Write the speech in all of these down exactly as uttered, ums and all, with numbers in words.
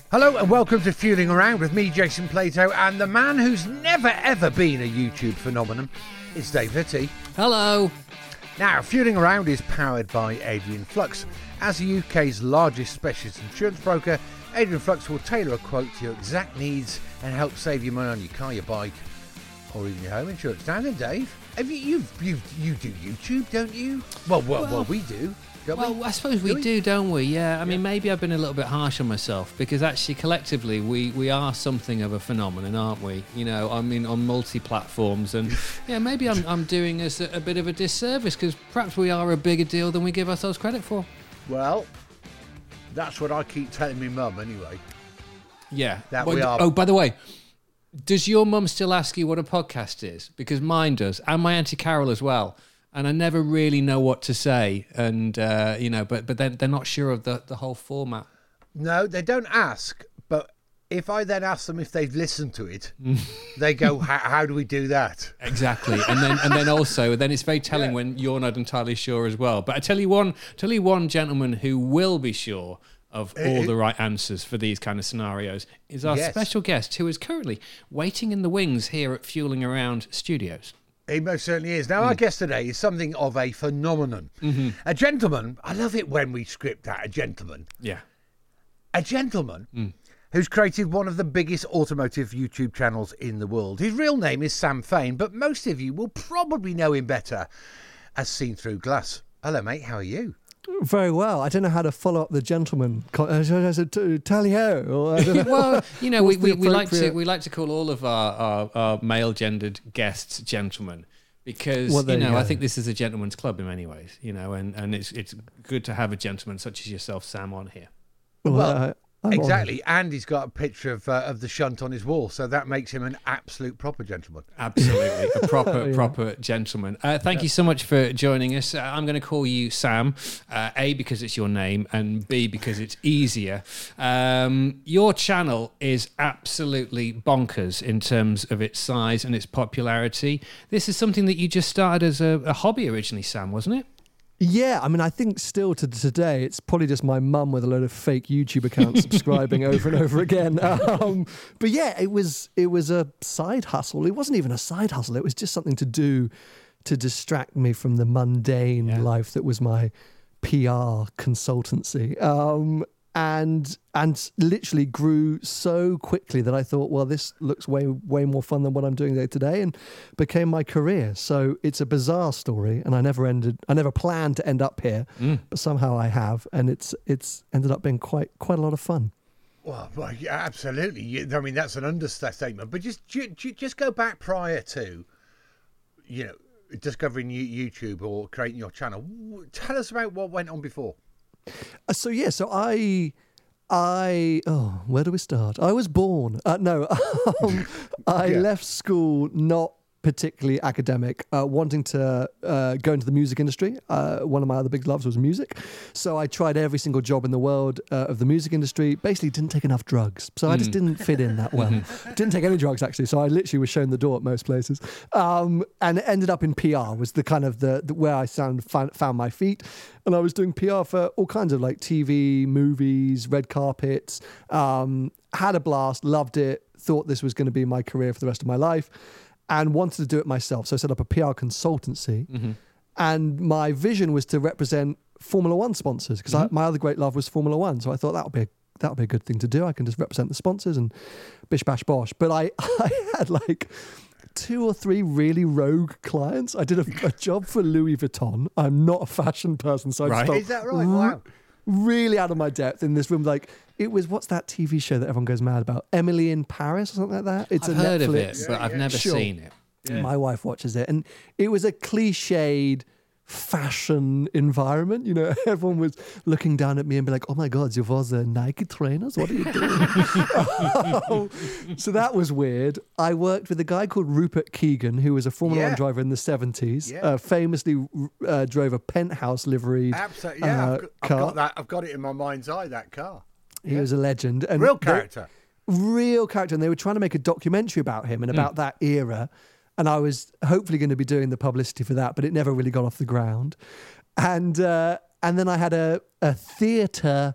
Hello and welcome to Fueling Around with me, Jason Plato, and the man who's never ever been a YouTube phenomenon is Dave Vitti. Hello. Now, Fueling Around is powered by Adrian Flux. As the U K's largest specialist insurance broker, Adrian Flux will tailor a quote to your exact needs and help save you money on your car, your bike, or even your home insurance. Now then, Dave, have you, you, you, you do YouTube, don't you? Well, well, well, well we do. Well, we? I suppose we do, we do, don't we? Yeah. I yeah. mean, maybe I've been a little bit harsh on myself because actually, collectively, we, we are something of a phenomenon, aren't we? You know, I mean, on multi-platforms, and yeah, maybe I'm I'm doing us a, a bit of a disservice because perhaps we are a bigger deal than we give ourselves credit for. Well, that's what I keep telling my mum, anyway. Yeah. That well, we are. Oh, by the way, does your mum still ask you what a podcast is? Because mine does, and my Auntie Carol as well. And I never really know what to say, and uh, you know, but but they're, they're not sure of the, the whole format. No, they don't ask. But if I then ask them if they've listened to it, they go, "How do we do that?" Exactly, and then and then also then it's very telling yeah. when you're not entirely sure as well. But I tell you one, tell you one gentleman who will be sure of all the right answers for these kind of scenarios is our yes. special guest, who is currently waiting in the wings here at Fueling Around Studios. He most certainly is. Now, mm. our guest today is something of a phenomenon. Mm-hmm. A gentleman, I love it when we script that, a gentleman. Yeah. A gentleman mm. who's created one of the biggest automotive YouTube channels in the world. His real name is Sam Fain, but most of you will probably know him better as Seen Through Glass. Hello, mate. How are you? Very well. I don't know how to follow up the gentleman. Tally ho. Well, you know, we, we, we like to we like to call all of our, our, our male gendered guests gentlemen because well, you know you I think this is a gentleman's club in many ways. You know, and, and it's it's good to have a gentleman such as yourself, Sam, on here. Well, well uh, exactly, and he's got a picture of uh, of the shunt on his wall, so that makes him an absolute proper gentleman. Absolutely, a proper yeah. proper gentleman. Uh, thank yeah. you so much for joining us. Uh, I'm going to call you Sam, uh, A, because it's your name, and B, because it's easier. Um, your channel is absolutely bonkers in terms of its size and its popularity. This is something that you just started as a, a hobby originally, Sam, wasn't it? Yeah, I mean, I think still to today, it's probably just my mum with a load of fake YouTube accounts subscribing over and over again. Um, but yeah, it was it was a side hustle. It wasn't even a side hustle. It was just something to do to distract me from the mundane yeah. life that was my P R consultancy. Um, and and literally grew so quickly that I thought, well, this looks way way more fun than what I'm doing day to day, and became my career. So it's a bizarre story, and I never ended I never planned to end up here, mm. but somehow I have, and it's it's ended up being quite quite a lot of fun. Well, well yeah, absolutely. I mean, that's an understatement. But just just go back prior to, you know, discovering YouTube or creating your channel. Tell us about what went on before. Uh, so yeah, so I, I oh, where do we start? I was born. Uh, no, um, I yeah. left school not particularly academic, uh, wanting to uh, go into the music industry. Uh, one of my other big loves was music, so I tried every single job in the world uh, of the music industry. Basically, didn't take enough drugs, so mm. I just didn't fit in that well. Didn't take any drugs actually, so I literally was shown the door at most places, um, and it ended up in P R. Was the kind of the, the where I sound, found, found my feet. And I was doing P R for all kinds of like T V, movies, red carpets. Um, had a blast, loved it, thought this was going to be my career for the rest of my life, and wanted to do it myself. So I set up a P R consultancy. Mm-hmm. And my vision was to represent Formula One sponsors, because mm-hmm. my other great love was Formula One. So I thought that would be a, that would be a good thing to do. I can just represent the sponsors and bish, bash, bosh. But I, I had like two or three really rogue clients. I did a, a job for Louis Vuitton. I'm not a fashion person, so I right. just Is that right? Wow. Really out of my depth in this room. Like, it was, what's that T V show that everyone goes mad about? Emily in Paris or something like that? It's I've a heard Netflix. of it, but yeah, I've yeah. never Sure. seen it. Yeah. My wife watches it, and it was a cliched fashion environment. You know, everyone was looking down at me and be like, oh my God, you was a Nike trainers? What are you doing? So that was weird. I worked with a guy called Rupert Keegan, who was a Formula yeah. One driver in the seventies, yeah. uh, famously uh, drove a penthouse liveried Absolutely, yeah. uh, I've, got, I've car. got that. I've got it in my mind's eye, that car. He yeah. was a legend. And Real they, character. real character. And they were trying to make a documentary about him and about mm. that era. And I was hopefully going to be doing the publicity for that, but it never really got off the ground. And uh, and then I had a, a theatre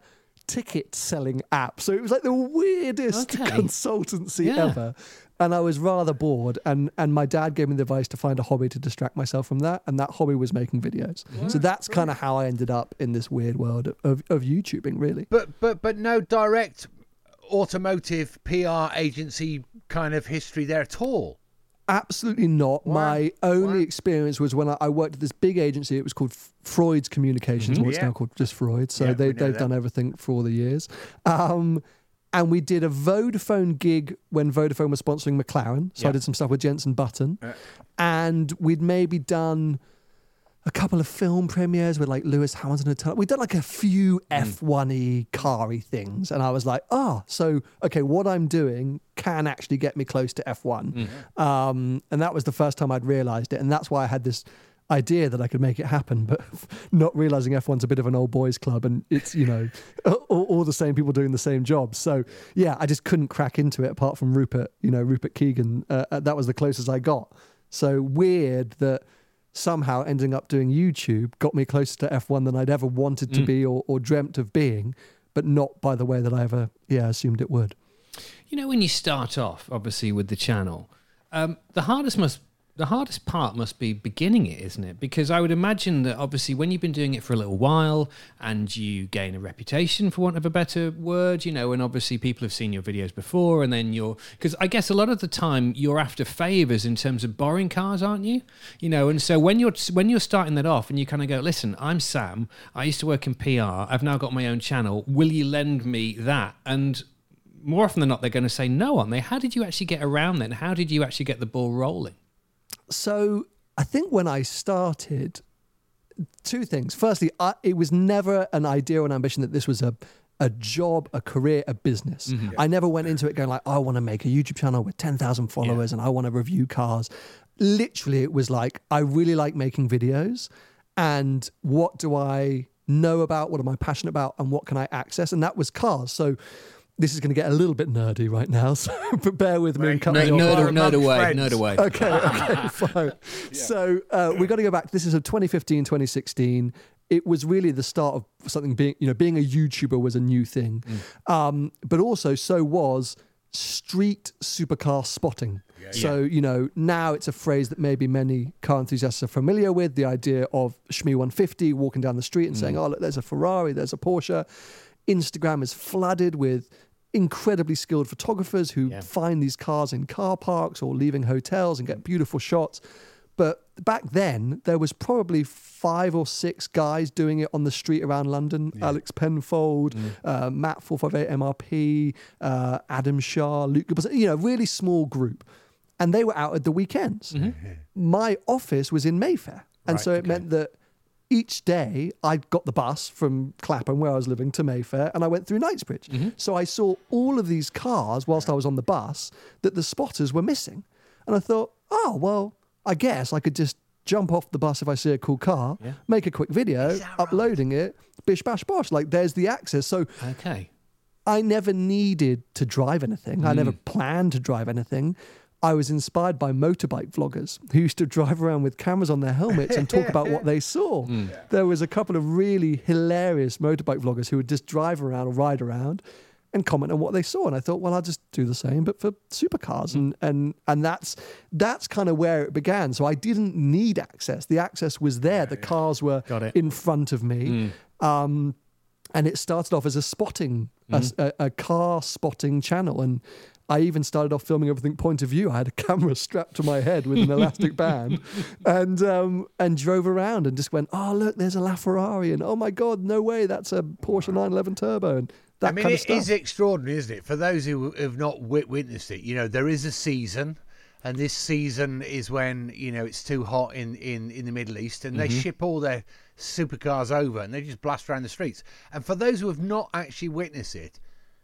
ticket selling app. So it was like the weirdest Okay. consultancy Yeah. ever. And I was rather bored. And, and my dad gave me the advice to find a hobby to distract myself from that. And that hobby was making videos. So that's kind of how I ended up in this weird world of, of YouTubing, really. But but but no direct automotive P R agency kind of history there at all. Absolutely not. Wow. My only Wow. experience was when I, I worked at this big agency. It was called F- Freud's Communications, or it's Yeah. now called just Freud. So Yeah, they, we know they've that. done everything for all the years. Um, and we did a Vodafone gig when Vodafone was sponsoring McLaren. So I Yeah. did some stuff with Jensen Button. Yeah. And we'd maybe done a couple of film premieres with like Lewis Hamilton had turned. We'd done like a few F one y car-y things. And I was like, oh, so, okay, what I'm doing can actually get me close to F one. Um, and that was the first time I'd realized it. And that's why I had this idea that I could make it happen, but not realizing F one's a bit of an old boys club and it's, you know, all, all the same people doing the same job. So yeah, I just couldn't crack into it apart from Rupert, you know, Rupert Keegan. Uh, that was the closest I got. So weird that somehow ending up doing YouTube got me closer to F one than I'd ever wanted to Mm. be or, or dreamt of being, but not by the way that I ever, yeah, assumed it would. You know, when you start off, obviously, with the channel, um, the hardest must the hardest part must be beginning it, isn't it? Because I would imagine that obviously when you've been doing it for a little while and you gain a reputation, for want of a better word, you know, and obviously people have seen your videos before, and then you're, because I guess a lot of the time you're after favors in terms of borrowing cars, aren't you? You know, and so when you're when you're starting that off and you kind of go, listen, I'm Sam, I used to work in P R, I've now got my own channel, will you lend me that? And more often than not, they're going to say no, aren't they? How did you actually get around then? How did you actually get the ball rolling? So I think when I started, two things. Firstly, I, it was never an idea or an ambition that this was a a job, a career, a business. Mm-hmm. I never went into it going like, I want to make a YouTube channel with ten thousand followers and I want to review cars. Literally, it was like, I really like making videos, and what do I know about, what am I passionate about, and what can I access? And that was cars. So this is going to get a little bit nerdy right now, so but bear with me and cut No, me off. nerd, Are nerd amongst away, friends. nerd away. Okay, okay, fine. So uh, we got to go back. This is of twenty fifteen, twenty sixteen. It was really the start of something being, you know, being a YouTuber was a new thing. Um, but also so was street supercar spotting. So, you know, now it's a phrase that maybe many car enthusiasts are familiar with, the idea of Shmee one fifty walking down the street and saying, oh, look, there's a Ferrari, there's a Porsche. Instagram is flooded with incredibly skilled photographers who Yeah. find these cars in car parks or leaving hotels and get beautiful shots. But back then, there was probably five or six guys doing it on the street around London. Alex Penfold, uh, Matt four five eight M R P, uh, Adam Shah, Luke, you know, really small group. And they were out at the weekends. My office was in Mayfair. And Right, so it okay. meant that each day I got the bus from Clapham, where I was living, to Mayfair, and I went through Knightsbridge. So I saw all of these cars whilst I was on the bus that the spotters were missing. And I thought, oh, well, I guess I could just jump off the bus if I see a cool car, Yeah. make a quick video, Is that right? uploading it, bish, bash, bosh. Like, there's the access. So Okay. I never needed to drive anything. I never planned to drive anything. I was inspired by motorbike vloggers who used to drive around with cameras on their helmets and talk about what they saw. There was a couple of really hilarious motorbike vloggers who would just drive around or ride around and comment on what they saw. And I thought, well, I'll just do the same, but for supercars. And and and that's that's kind of where it began. So I didn't need access. The access was there. The cars were Got it. in front of me. Um, and it started off as a spotting, a, a, a car spotting channel. And I even started off filming everything point of view. I had a camera strapped to my head with an elastic band, and um, and drove around and just went, oh look, there's a LaFerrari, and oh my god, no way, that's a Porsche nine eleven Turbo, and that I mean, kind of it stuff. is extraordinary, isn't it? For those who have not wit- witnessed it, you know, there is a season, and this season is when, you know, it's too hot in, in, in the Middle East, and they ship all their supercars over, and they just blast around the streets. And for those who have not actually witnessed it,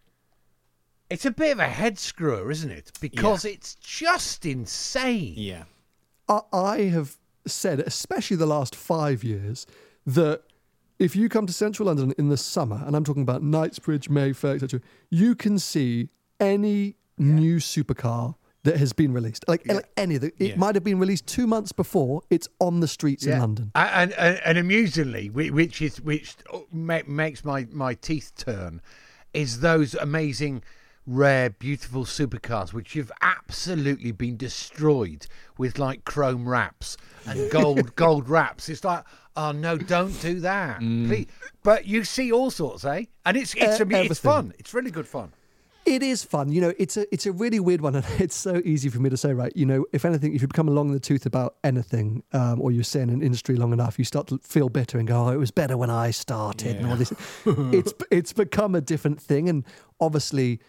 it's a bit of a head screwer, isn't it? Because it's just insane. Yeah. I, I have said, especially the last five years, that if you come to central London in the summer, and I'm talking about Knightsbridge, Mayfair, et cetera, you can see any new supercar that has been released. Like, Yeah. like any of the, it Yeah. might have been released two months before. It's on the streets in London. And, and and amusingly, whi- which is which ma- makes my, my teeth turn, is those amazing, rare, beautiful supercars which have absolutely been destroyed with like chrome wraps and gold gold wraps. It's like, oh no, don't do that, please. But you see all sorts, eh? And it's it's Uh, I mean, it's everything. fun. It's really good fun. It is fun. You know, it's a it's a really weird one, and it's so easy for me to say, right? You know, if anything, if you become long in the tooth about anything, um, or you stay in an industry long enough, you start to feel bitter and go, oh, it was better when I started and all this. it's it's become a different thing, and obviously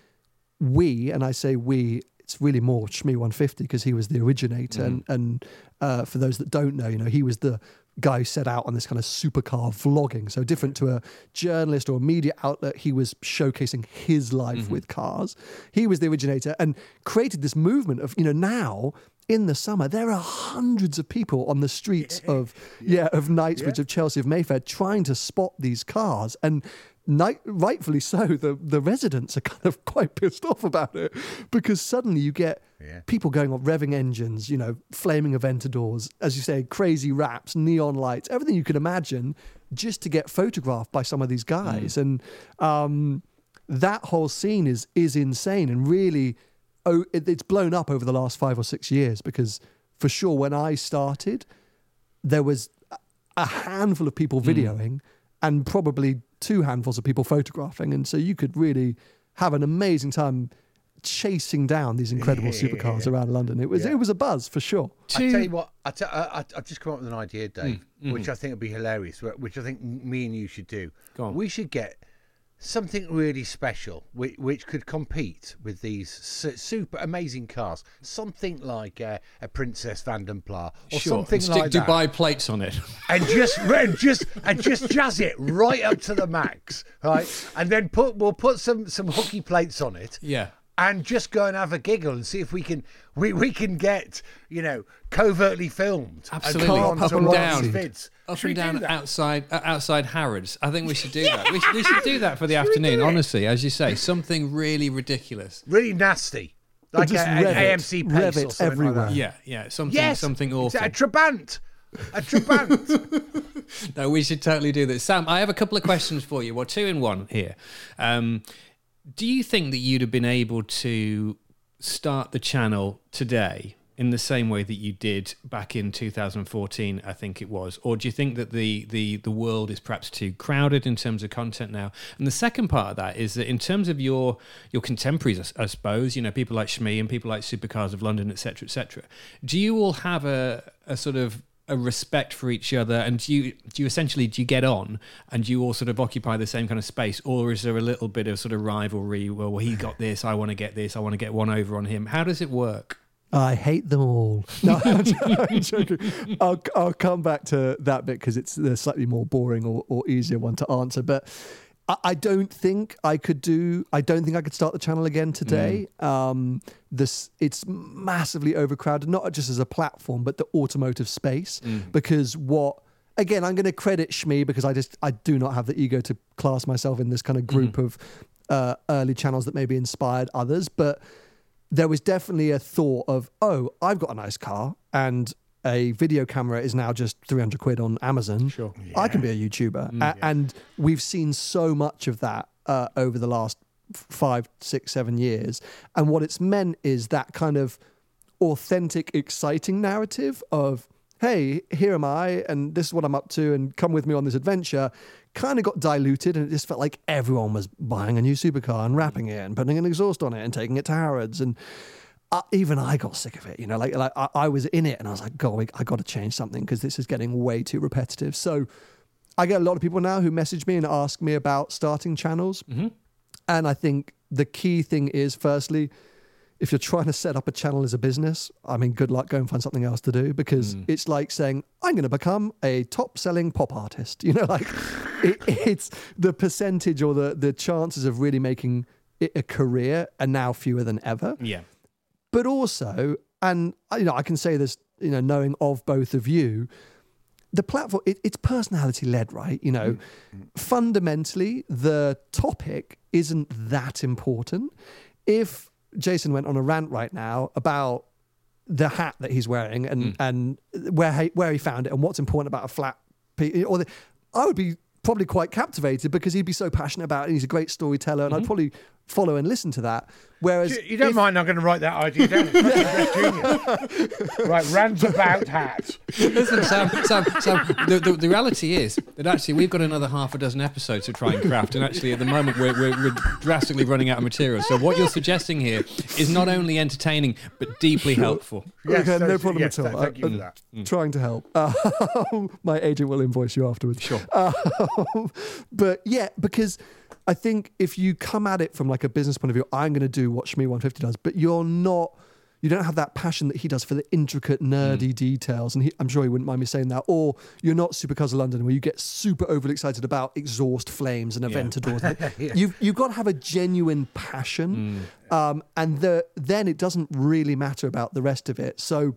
we, and I say we, it's really more Shmee one fifty because he was the originator, and and uh, for those that don't know, you know, he was the guy who set out on this kind of supercar vlogging. So different to a journalist or a media outlet, he was showcasing his life with cars. He was the originator and created this movement of, you know, now in the summer, there are hundreds of people on the streets of, yeah, of Knightsbridge, of Chelsea, of Mayfair, trying to spot these cars. And night, rightfully so, the, the residents are kind of quite pissed off about it because suddenly you get Yeah. people going on revving engines, you know, flaming Aventadors, as you say, crazy wraps, neon lights, everything you can imagine just to get photographed by some of these guys. Mm. And um, that whole scene is is insane and really, oh, it, it's blown up over the last five or six years because for sure when I started, there was a handful of people videoing mm. and probably two handfuls of people photographing. And so you could really have an amazing time chasing down these incredible supercars around London. It was Yeah. it was a buzz for sure. I tell you what, I t- I, I, I've just come up with an idea, Dave, Mm, which I think would be hilarious, wh- which I think me and you should do. Go on. We should get something really special which, which could compete with these su- super amazing cars. Something like uh, a Princess Vanden Plas or Sure. something And stick like Dubai that. plates on it. And just and just and just jazz it right up to the max, right? And then put we'll put some some hooky plates on it. Yeah. And just go and have a giggle and see if we can we, we can get, you know, covertly filmed. Absolutely. And put Up on and some down. vids. Up Should and we do down that? outside uh, outside Harrods. I think we should do that. We should, we should do that for the afternoon, do it? honestly, as you say. Something really ridiculous. Really nasty. Like a, just an rev it. A M C pace Rev or it something everywhere. like that. Yeah, yeah. Something Yes. something awful. A Trabant. A Trabant. No, we should totally do this. Sam, I have a couple of questions for you. Well, two in one here. Um, do you think that you'd have been able to start the channel today in the same way that you did back in two thousand fourteen, I think it was? Or do you think that the, the, the world is perhaps too crowded in terms of content now? And the second part of that is that in terms of your your contemporaries, I, I suppose, you know, people like Shmee and people like Supercars of London, et cetera, et cetera, do you all have a, a sort of a respect for each other, and do you do you essentially do you get on and do you all sort of occupy the same kind of space, or is there a little bit of sort of rivalry? Well, he got this, I want to get this, I want to get one over on him. How does it work? I hate them all. No, I'm joking. I'll, I'll come back to that bit because it's the slightly more boring or, or easier one to answer. But I, I don't think I could do, I don't think I could start the channel again today. Mm. Um, this It's massively overcrowded, not just as a platform, but the automotive space. Mm. Because what, again, I'm going to credit Shmee because I just, I do not have the ego to class myself in this kind of group mm. of uh, early channels that maybe inspired others. But there was definitely a thought of, oh, I've got a nice car and a video camera is now just three hundred quid on Amazon. Sure. Yeah. I can be a YouTuber. Mm, a- yeah. And we've seen so much of that uh, over the last five, six, seven years. And what it's meant is that kind of authentic, exciting narrative of, hey, here am I, and this is what I'm up to, and come with me on this adventure, kind of got diluted, and it just felt like everyone was buying a new supercar and wrapping it and putting an exhaust on it and taking it to Harrods. And uh, even I got sick of it, you know, like, like I, I was in it and I was like, God, I got to change something because this is getting way too repetitive. So I get a lot of people now who message me and ask me about starting channels. Mm-hmm. And I think the key thing is, firstly, if you're trying to set up a channel as a business, I mean, good luck, go and find something else to do, because mm. it's like saying, I'm going to become a top-selling pop artist. You know, like it, it's the percentage or the, the chances of really making it a career are now fewer than ever. Yeah. But also, and you know, I can say this, you know, knowing of both of you, the platform, it, it's personality-led, right? You know, mm. fundamentally, the topic isn't that important. If Jason went on a rant right now about the hat that he's wearing and, mm. and where he, where he found it and what's important about a flat piece. Or the, I would be probably quite captivated because he'd be so passionate about it. And he's a great storyteller, and mm-hmm. I'd probably follow and listen to that. Whereas you, you don't if, mind I'm going to write that idea down. It's genius. Right, rant about hats. Listen, Sam, Sam, Sam the, the, the reality is that actually we've got another half a dozen episodes to try and craft, and actually at the moment we're, we're, we're drastically running out of material. So what you're suggesting here is not only entertaining but deeply sure. helpful. Yes, okay, no problem yes, at all. Thank you I'm for that. Mm. Trying to help. Uh, my agent will invoice you afterwards. Sure. Uh, but yeah, because I think if you come at it from like a business point of view, I'm going to do what Shmee one fifty does, but you're not, you don't have that passion that he does for the intricate, nerdy mm. details. And he, I'm sure he wouldn't mind me saying that. Or you're not Supercars of London, where you get super overly excited about exhaust flames and Aventadors. Yeah. You've, you've got to have a genuine passion. Mm. Um, and the, then it doesn't really matter about the rest of it. So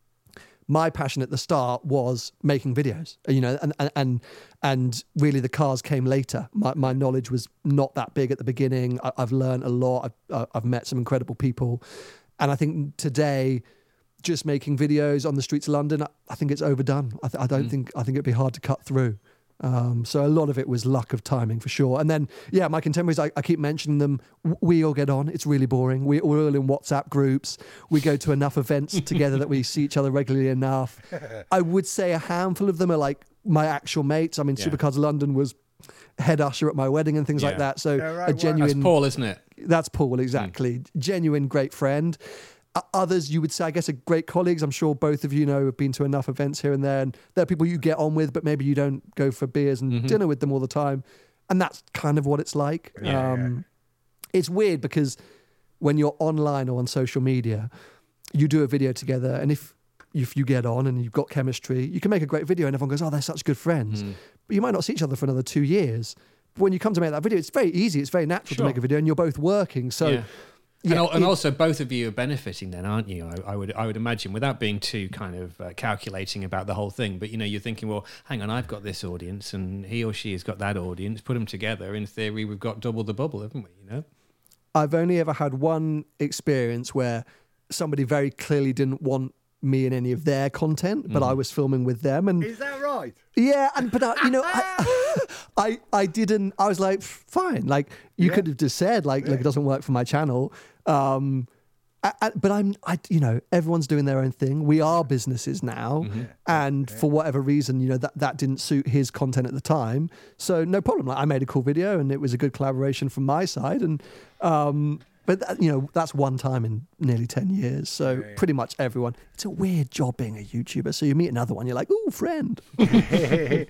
my passion at the start was making videos, you know, and and and, and really the cars came later. My, my knowledge was not that big at the beginning. I, I've learned a lot. I've, I've met some incredible people. And I think today, just making videos on the streets of London, I, I think it's overdone. I, th- I don't mm. think, I think it'd be hard to cut through. Um, so a lot of it was luck of timing for sure. And then, yeah, my contemporaries, I, I keep mentioning them. We all get on. It's really boring. We, we're all in WhatsApp groups. We go to enough events together that we see each other regularly enough. I would say a handful of them are like my actual mates. I mean, yeah. Supercars of London was head usher at my wedding and things yeah. like that. So yeah, right, a genuine... That's Paul, isn't it? That's Paul, exactly. Mm. Genuine great friend. Others, you would say, I guess, are great colleagues. I'm sure both of you know have been to enough events here and there, and they're people you get on with, but maybe you don't go for beers and mm-hmm. dinner with them all the time. And that's kind of what it's like. Yeah, um, yeah. It's weird because when you're online or on social media, you do a video together, and if if you get on and you've got chemistry, you can make a great video, and everyone goes, "Oh, they're such good friends." Mm. But you might not see each other for another two years. But when you come to make that video, it's very easy. It's very natural sure. to make a video, and you're both working. So. Yeah. Yeah, and, and also, both of you are benefiting then, aren't you? I, I would, I would imagine, without being too kind of uh, calculating about the whole thing. But you know, you're thinking, well, hang on, I've got this audience, and he or she has got that audience. Put them together. In theory, we've got double the bubble, haven't we? You know. I've only ever had one experience where somebody very clearly didn't want me in any of their content, but mm. I was filming with them. And is that right? Yeah, and but I, you know, I, I, I didn't. I was like, fine. Like you yeah. could have just said, like, yeah. like it doesn't work for my channel. Um, I, I, but I'm, I, you know, everyone's doing their own thing. We are businesses now, mm-hmm. and yeah. for whatever reason, you know, that that didn't suit his content at the time. So no problem. Like I made a cool video, and it was a good collaboration from my side, and. Um, But, that, you know, that's one time in nearly ten years. So yeah, yeah. pretty much everyone. It's a weird job being a YouTuber. So you meet another one, you're like, ooh, friend. Hey,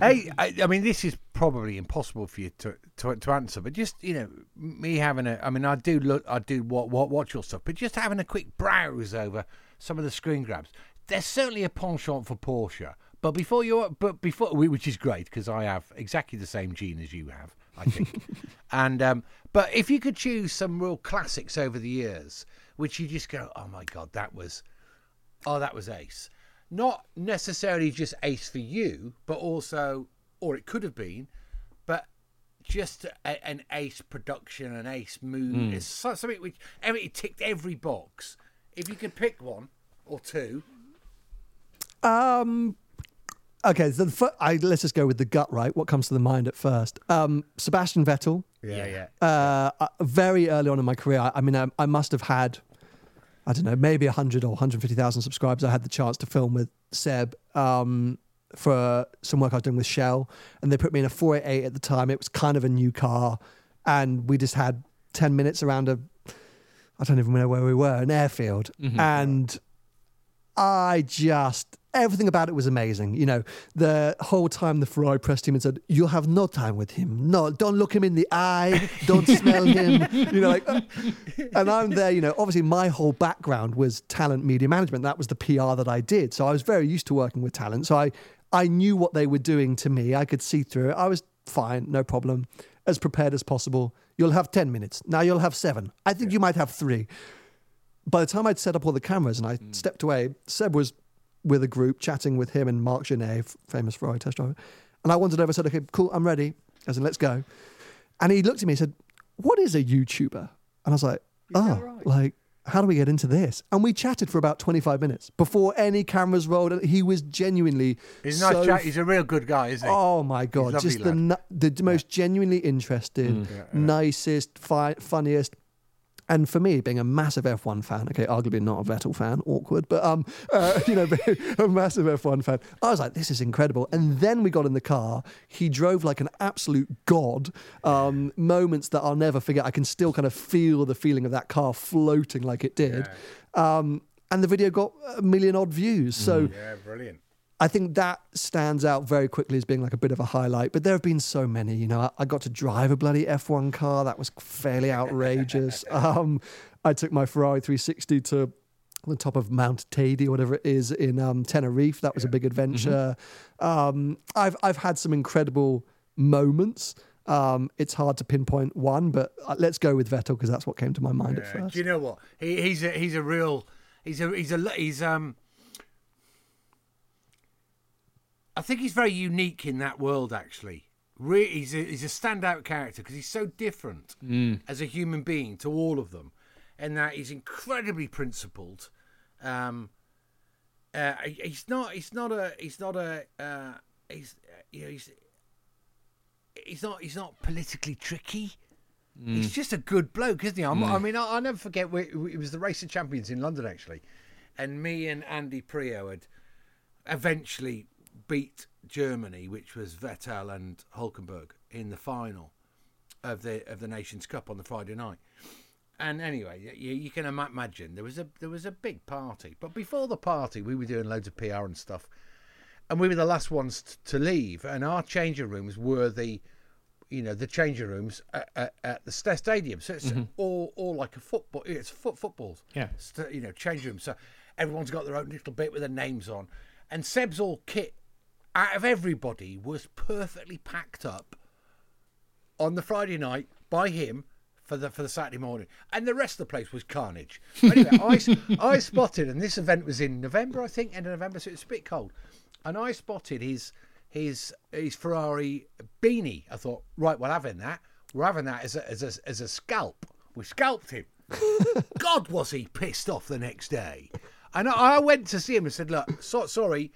I, I mean, this is probably impossible for you to, to to answer. But just, you know, me having a, I mean, I do look, I do what, what, watch your stuff. But just having a quick browse over some of the screen grabs. There's certainly a penchant for Porsche. But before you, but before, which is great because I have exactly the same gene as you have, I think. and um, but if you could choose some real classics over the years, which you just go, oh my god, that was, oh that was ace. Not necessarily just ace for you, but also, or it could have been, but just a, an ace production, an ace movie, mm. something which it ticked every box. If you could pick one or two, um. Okay, so the fir- I, let's just go with the gut, right? What comes to the mind at first? Um, Sebastian Vettel. Yeah, yeah. Uh, very early on in my career, I, I mean, I, I must have had, I don't know, maybe one hundred or one hundred fifty thousand subscribers. I had the chance to film with Seb um, for some work I was doing with Shell, and they put me in a four eighty-eight at the time. It was kind of a new car, and we just had ten minutes around a, I don't even know where we were, an airfield, mm-hmm. and I just... everything about it was amazing. You know, the whole time the Ferrari press team had said, you'll have no time with him. No, don't look him in the eye. Don't smell him. You know, like, and I'm there, you know, obviously my whole background was talent media management. That was the P R that I did. So I was very used to working with talent. So I, I knew what they were doing to me. I could see through it. I was fine, no problem. As prepared as possible. You'll have ten minutes. Now you'll have seven. I think you might have three. By the time I'd set up all the cameras and I mm. stepped away, Seb was with a group chatting with him and Mark Genet, famous Ferrari test driver. And I wandered over and said, okay, cool, I'm ready. I said, let's go. And he looked at me and said, what is a YouTuber? And I was like, oh, right? like, how do we get into this? And we chatted for about twenty-five minutes before any cameras rolled. And he was genuinely He's so nice chat. He's a real good guy, isn't he? Oh my God, He's just lovely the lad. nu- the most genuinely interested, Yeah, yeah. nicest, fi- funniest. And for me, being a massive F one fan, okay, arguably not a Vettel fan, awkward, but um, uh, you know, a massive F one fan, I was like, this is incredible. And then we got in the car. He drove like an absolute god. Um, moments that I'll never forget. I can still kind of feel the feeling of that car floating like it did. Yeah. Um, and the video got a million odd views. So Yeah, brilliant. I think that stands out very quickly as being like a bit of a highlight. But there have been so many. You know, I, I got to drive a bloody F one car. That was fairly outrageous. um, I took my Ferrari three sixty to the top of Mount Teide or whatever it is in um, Tenerife. That was yeah. a big adventure. Mm-hmm. Um, I've I've had some incredible moments. Um, it's hard to pinpoint one, but let's go with Vettel because that's what came to my mind Yeah. at first. Do you know what? He, he's a he's a real he's a he's a he's um. I think he's very unique in that world. Actually, Re- he's a, he's a standout character because he's so different mm. as a human being to all of them, and that he's incredibly principled. Um, uh, he's not. He's not a. He's not a. Uh, he's. You know. He's. He's not. He's not politically tricky. Mm. He's just a good bloke, isn't he? I'm, mm. I mean, I, I'll never forget. We, we, it was the Race of Champions in London, actually, and me and Andy Prio had eventually beat Germany, which was Vettel and Hülkenberg, in the final of the of the Nations Cup on the Friday night. And anyway, you, you can imagine there was a there was a big party. But before the party, we were doing loads of P R and stuff, and we were the last ones t- to leave. And our changing rooms were the, you know, the changing rooms at, at, at the stadium. So it's mm-hmm. all all like a football. It's foot footballs. Yeah. St- you know, changing rooms. So everyone's got their own little bit with their names on, and Seb's all kit. Out of everybody was perfectly packed up on the Friday night by him for the for the Saturday morning, and the rest of the place was carnage. Anyway, I, I spotted, and this event was in November, I think, end of November, so it's a bit cold, and I spotted his his his Ferrari beanie. I thought, right, we're having that. We're having that as a as a, as a scalp. We scalped him. God, was he pissed off the next day? And I, I went to see him and said, look, so, sorry.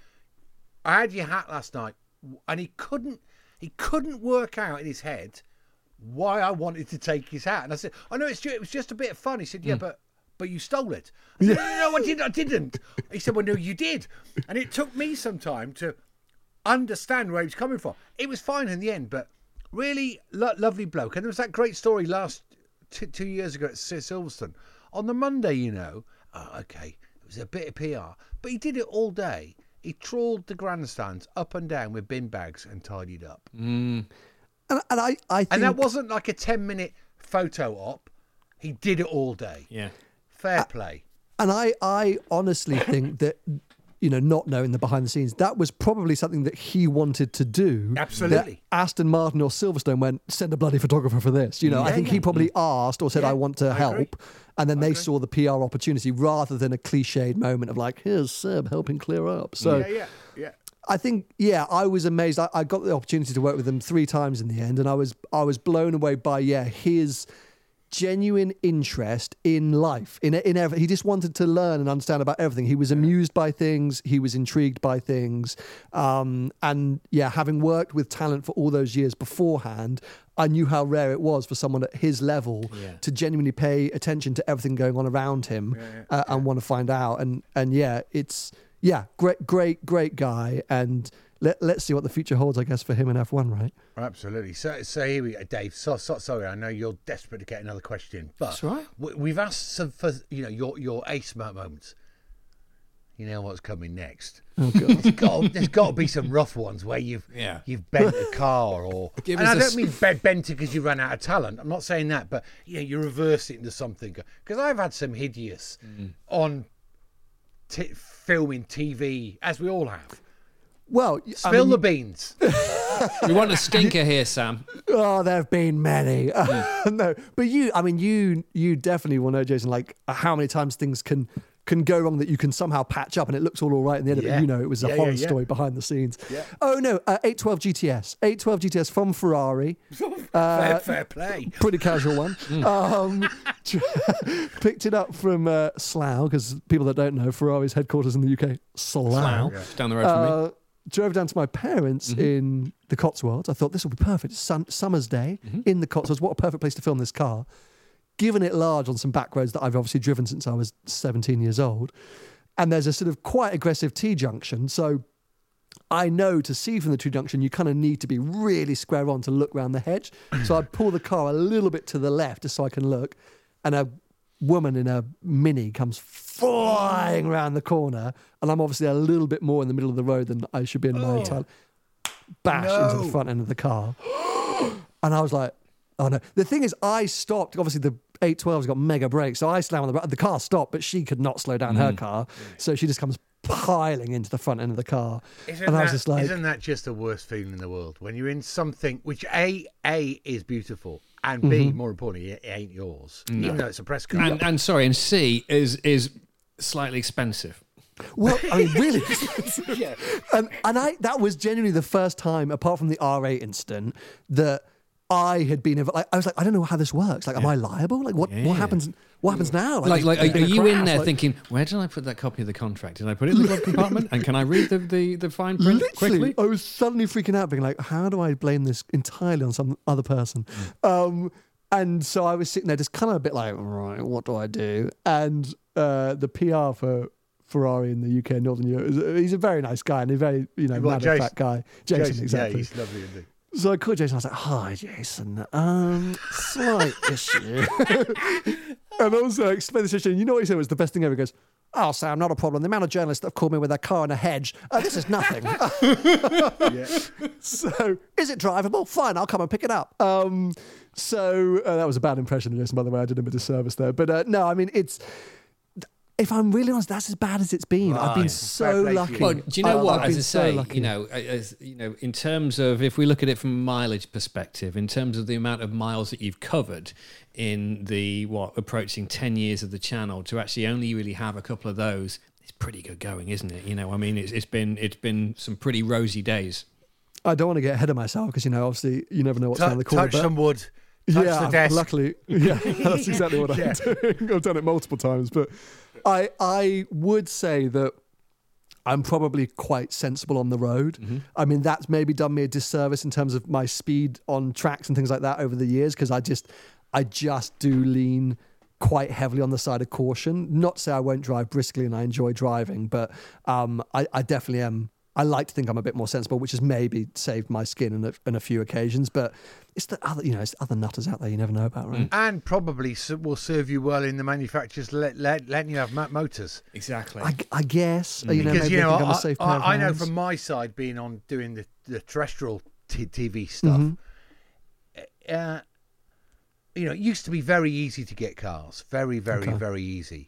I had your hat last night, and he couldn't he couldn't work out in his head why I wanted to take his hat. And I said, "I know it's just, it was just a bit of fun." He said, "Yeah, mm. but but you stole it." I said, "No, no, I didn't. I didn't." He said, "Well, no, you did." And it took me some time to understand where he was coming from. It was fine in the end, but really lo- lovely bloke. And there was that great story last t- two years ago at Silverstone on the Monday. You know, oh, okay, it was a bit of P R, but he did it all day. He trawled the grandstands up and down with bin bags and tidied up. Mm. And, and I, I think... And that wasn't like a ten-minute photo op. He did it all day. Yeah. Fair uh, play. And I, I honestly think that, you know, not knowing the behind the scenes, that was probably something that he wanted to do. Absolutely. That Aston Martin or Silverstone went, send a bloody photographer for this. You know, yeah, I think yeah. he probably asked or said, yeah, I want to I help. agree. And then I they agree. saw the P R opportunity rather than a cliched moment of like, here's Seb helping clear up. So Yeah, yeah, yeah. I think, yeah, I was amazed. I, I got the opportunity to work with him three times in the end, and I was I was blown away by, yeah, his genuine interest in life, in in everything. He just wanted to learn and understand about everything. He was amused by things. He was intrigued by things. Um, and, yeah, having worked with talent for all those years beforehand, I knew how rare it was for someone at his level yeah. to genuinely pay attention to everything going on around him Yeah, yeah, uh, yeah. and want to find out. And, and yeah, it's... Yeah, great, great, great guy, and let, let's see what the future holds, I guess, for him in F one, right? Absolutely. So, so here we go, Dave. So, so, sorry, I know you're desperate to get another question, but That's right. we, we've asked some for you know your your ace moments. You know what's coming next. Oh God, There's got, there's got to be some rough ones where you've Yeah. you've bent a car, or Give and us I a don't s- mean be- bent it because you ran out of talent. I'm not saying that, but you know you reverse it into something. Because I've had some hideous Mm. on t- filming T V, as we all have. well, I Spill mean, the beans. We want a stinker here, Sam. oh, there have been many. no, but you, I mean, you, you definitely will know, Jason, like how many times things can can go wrong that you can somehow patch up and it looks all all right in the end Yeah. of it. You know, it was a Yeah, horror yeah, yeah. story behind the scenes. Yeah. Oh no, uh, eight twelve G T S. eight twelve G T S from Ferrari. fair, fair play. Pretty casual one. Um, picked it up from uh, Slough, because people that don't know, Ferrari's headquarters in the U K, Slough. Wow. Down the road from me. Uh, drove down to my parents Mm-hmm. in the Cotswolds. I thought this will be perfect. It's sun- summer's day Mm-hmm. in the Cotswolds. What a perfect place to film this car. Given it large on some back roads that I've obviously driven since I was seventeen years old. And there's a sort of quite aggressive T-junction. So I know to see from the T-junction, you kind of need to be really square on to look round the hedge. So I'd pull the car a little bit to the left just so I can look. And a woman in a Mini comes flying around the corner. And I'm obviously a little bit more in the middle of the road than I should be in my Oh. entire... Bash No. into the front end of the car. And I was like, oh no. The thing is, I stopped. Obviously, the eight twelve's got mega brakes. So I slammed on the brakes. The car stopped, but she could not slow down her car. So she just comes piling into the front end of the car. Isn't and I that, was just like, isn't that just the worst feeling in the world when you're in something which a a is beautiful and b Mm-hmm. more importantly it ain't yours, even though it's a press car. And, and sorry, and C is is slightly expensive. well, I mean, really. Yeah. and and I that was genuinely the first time, apart from the R eight incident, that I had been. inv- Like, I was like, I don't know how this works. Like, am I liable? Like, what Yeah. what happens? What happens now? Like, like, there's are, are been a you in crash, there like- thinking, where did I put that copy of the contract? Did I put it in the glove compartment? And can I read the, the, the fine print Literally, quickly? I was suddenly freaking out, being like, how do I blame this entirely on some other person? Mm. Um, and so I was sitting there just kind of a bit like, right, what do I do? And uh, the P R for Ferrari in the U K and Northern Europe, is- he's a very nice guy and a very, you know, What, matter of Jason? fact guy. Jason, Jason, exactly. Yeah, he's lovely, isn't he? So I called Jason. I was like, "Hi, Jason. Um, slight issue." And also explained the issue. And you know what he said was the best thing ever? He goes, "Oh, Sam, not a problem. The amount of journalists that have called me with their car in a hedge, uh, this is nothing." Yeah. So, is it drivable? Fine, I'll come and pick it up. Um, so uh, that was a bad impression of Jason, by the way. I did him a disservice there. But uh, no, I mean, it's. If I'm really honest, that's as bad as it's been. I've been Right. so Fair play to you. lucky. Well, do you know I- what? I've As been I so say, lucky. you know, as you know, in terms of if we look at it from a mileage perspective, in terms of the amount of miles that you've covered in the what approaching ten years of the channel, to actually only really have a couple of those, it's pretty good going, isn't it? You know, I mean, it's, it's been it's been some pretty rosy days. I don't want to get ahead of myself because, you know, obviously you never know what's around the corner. Touch but- some wood. Touch yeah, the desk. luckily, yeah, that's exactly what Yeah. I'm doing. I've done it multiple times, but I I would say that I'm probably quite sensible on the road. Mm-hmm. I mean, that's maybe done me a disservice in terms of my speed on tracks and things like that over the years, because I just I just do lean quite heavily on the side of caution. Not to say I won't drive briskly and I enjoy driving, but um, I, I definitely am. I like to think I'm a bit more sensible, which has maybe saved my skin in a, in a few occasions. But it's the other, you know, it's other nutters out there you never know about, right? And probably s- will serve you well in the manufacturers let, let, letting you have mo- motors. Exactly. I, I guess, you know, Because, maybe you they know, think I'm a I, safe pair of I, I know hands. from my side, being on doing the, the terrestrial t- TV stuff, Mm-hmm. uh, you know, it used to be very easy to get cars. Very, very, Okay. very easy.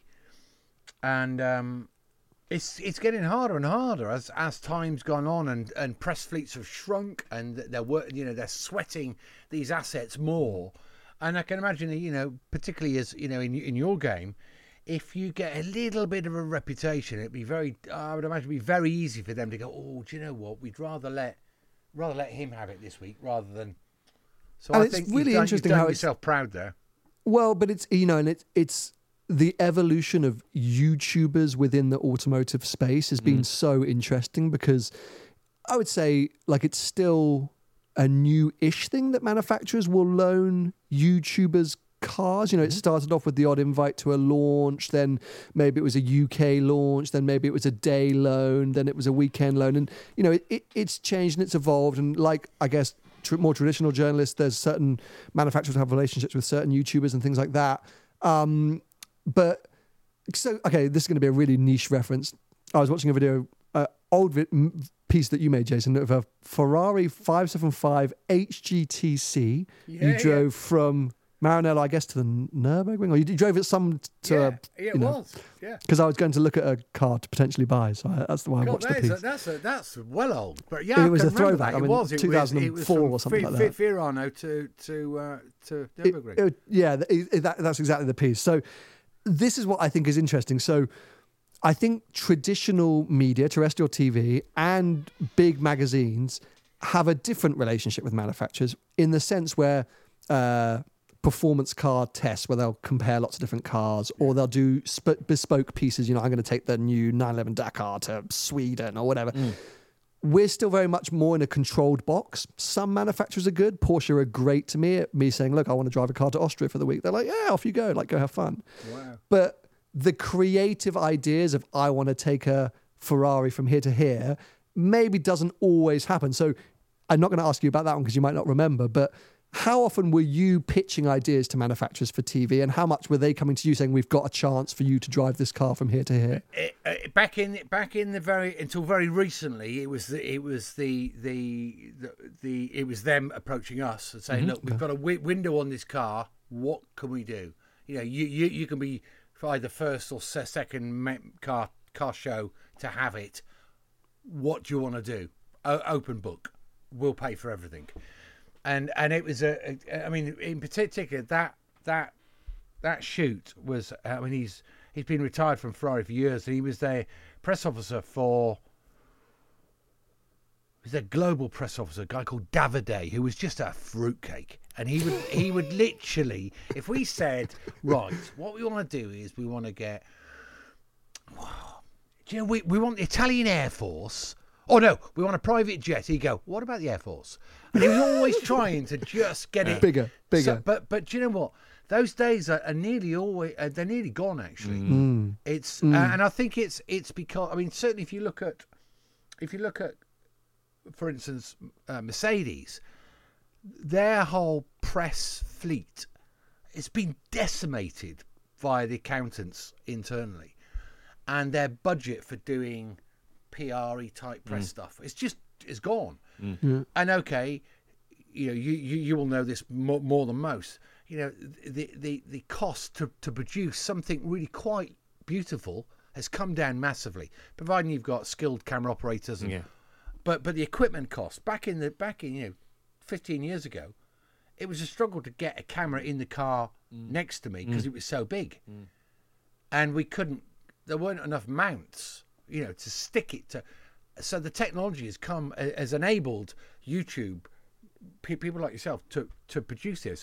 And um, it's it's getting harder and harder as as time's gone on, and, and press fleets have shrunk, and they're wor- you know they're sweating these assets more. And I can imagine, you know, particularly as you know in in your game, if you get a little bit of a reputation, it'd be very. I would imagine it'd be very easy for them to go, oh, do you know what? We'd rather let rather let him have it this week rather than. So And I it's think really you've done, interesting you've done how it's- yourself proud there. Well, but it's, you know, and it's it's the evolution of YouTubers within the automotive space has been so interesting, because I would say, like, it's still a new-ish thing that manufacturers will loan YouTubers cars. You know, it started off with the odd invite to a launch, then maybe it was a U K launch, then maybe it was a day loan, then it was a weekend loan, and you know, it, it, it's changed and it's evolved. And like, I guess tr- more traditional journalists, there's certain manufacturers who have relationships with certain YouTubers and things like that. Um, but so, okay, this is going to be a really niche reference. I was watching a video, uh, old vi- m- piece that you made, Jason, of a Ferrari five seventy-five H G T C. Yeah, you yeah. drove from Maranello, I guess, to the Nürburgring, or you, you drove it some to, yeah, uh, yeah, you it know, was. Yeah. because I was going to look at a car to potentially buy, so I, that's the why I God, watched the that is piece. a, that's a, that's well old, but yeah, It I was can a remember throwback. that. I It mean, was, it was, it was two thousand four from or something Fi- like that. Fi- Fiorano to to uh, to It- Nürburgring. it- yeah, th- it- that, that's exactly the piece. So this is what I think is interesting. So I think traditional media, terrestrial T V, and big magazines have a different relationship with manufacturers in the sense where uh, performance car tests, where they'll compare lots of different cars, or they'll do sp- bespoke pieces. You know, I'm going to take the new nine eleven Dakar to Sweden or whatever. Mm. We're still very much more in a controlled box. Some manufacturers are good. Porsche are great to me. Me saying, look, I want to drive a car to Austria for the week. They're like, yeah, off you go. Like, go have fun. Wow. But the creative ideas of I want to take a Ferrari from here to here maybe doesn't always happen. So I'm not going to ask you about that one because you might not remember, but how often were you pitching ideas to manufacturers for T V, and how much were they coming to you saying, we've got a chance for you to drive this car from here to here? It, uh, back in back in the very until very recently, it was the, it was the, the the the it was them approaching us and saying, mm-hmm. look, we've okay. got a w- window on this car. What can we do? You know, you you, you can be either first or second car car show to have it. What do you want to do? O- open book. We'll pay for everything. And and it was a, a I mean, in particular that that that shoot was I mean he's he's been retired from Ferrari for years, and he was their press officer for he was their global press officer, a guy called Davide, who was just a fruitcake. And he would he would literally, if we said, right, what we want to do is we want to get, do you know, we, we want the Italian Air Force. Oh, no, we want a private jet. He'd go, what about the Air Force? And he was always trying to just get it. Bigger, bigger. So, but, but do you know what? Those days are, are nearly always, uh, they're nearly gone, actually. Mm. It's, mm. Uh, and I think it's it's because, I mean, certainly if you look at, if you look at, for instance, uh, Mercedes, their whole press fleet, it's been decimated by the accountants internally. And their budget for doing P R-y type press mm. stuff, it's just it's gone. Mm. Yeah. And okay, you know, you, you, you will know this more, more than most. You know, the the, the cost to, to produce something really quite beautiful has come down massively, providing you've got skilled camera operators. And, yeah. But but the equipment cost back in the back in you know fifteen years ago, it was a struggle to get a camera in the car mm. next to me because mm. it was so big, mm. and we couldn't. There weren't enough mounts, you know, to stick it to. So the technology has come, has enabled YouTube, people like yourself, to, to produce this.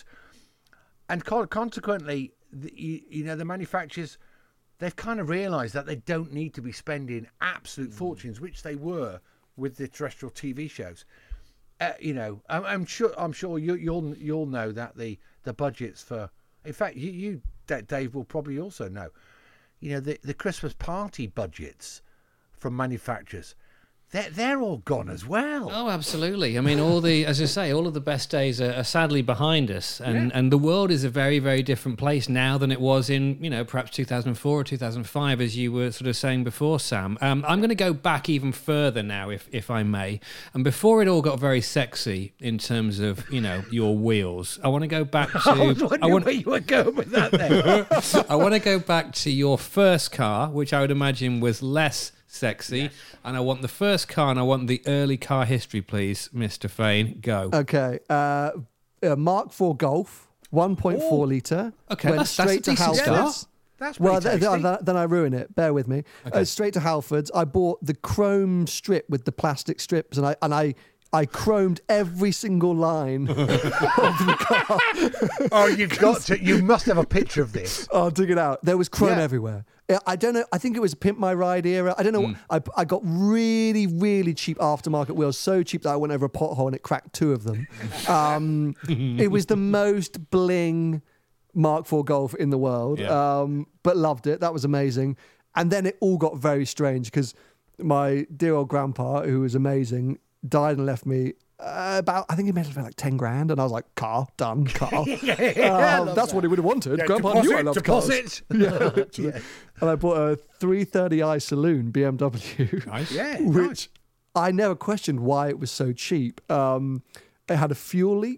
And consequently, the, you, you know, the manufacturers, they've kind of realised that they don't need to be spending absolute mm. fortunes, which they were with the terrestrial T V shows. Uh, you know, I'm, I'm sure. I'm sure you, you'll you'll know that the, the budgets for. In fact, you, you Dave will probably also know. You know, the, the Christmas party budgets from manufacturers, they're, they're all gone as well. Oh, absolutely. I mean, all the, as I say, all of the best days are, are sadly behind us. And, yeah. and the world is a very, very different place now than it was in, you know, perhaps two thousand four or two thousand five, as you were sort of saying before, Sam. Um, I'm going to go back even further now, if, if I may. And before it all got very sexy in terms of, you know, your wheels, I want to go back to... I was wondering I want, where you were going with that then. I want to go back to your first car, which I would imagine was less sexy, yes. And I want the first car, and I want the early car history, please, Mister Fane. Go. Okay. Uh, uh, Mark four Golf, one point four litre. Okay, went that's, straight that's to Halfords. Yeah, that's, that's well, th- th- th- then I ruin it. Bear with me. Okay. Uh, straight to Halfords. I bought the chrome strip with the plastic strips, and I and I. I chromed every single line of the car. Oh, you've got to. You must have a picture of this. I'll dig it out. There was chrome yeah. everywhere. I don't know. I think it was Pimp My Ride era. I don't know. Mm. I, I got really, really cheap aftermarket wheels. So cheap that I went over a pothole and it cracked two of them. Um, it was the most bling Mark four Golf in the world. Yeah. Um, but loved it. That was amazing. And then it all got very strange because my dear old grandpa, who was amazing, died and left me uh, about, I think he made it like ten grand. And I was like, car, done, car. yeah, um, that's that. what he would have wanted. Yeah, Grandpa deposit, knew I loved deposit. cars. yeah, literally. Yeah. And I bought a three thirty i Saloon B M W. Nice. Yeah, which nice. I never questioned why it was so cheap. Um, it had a fuel leak.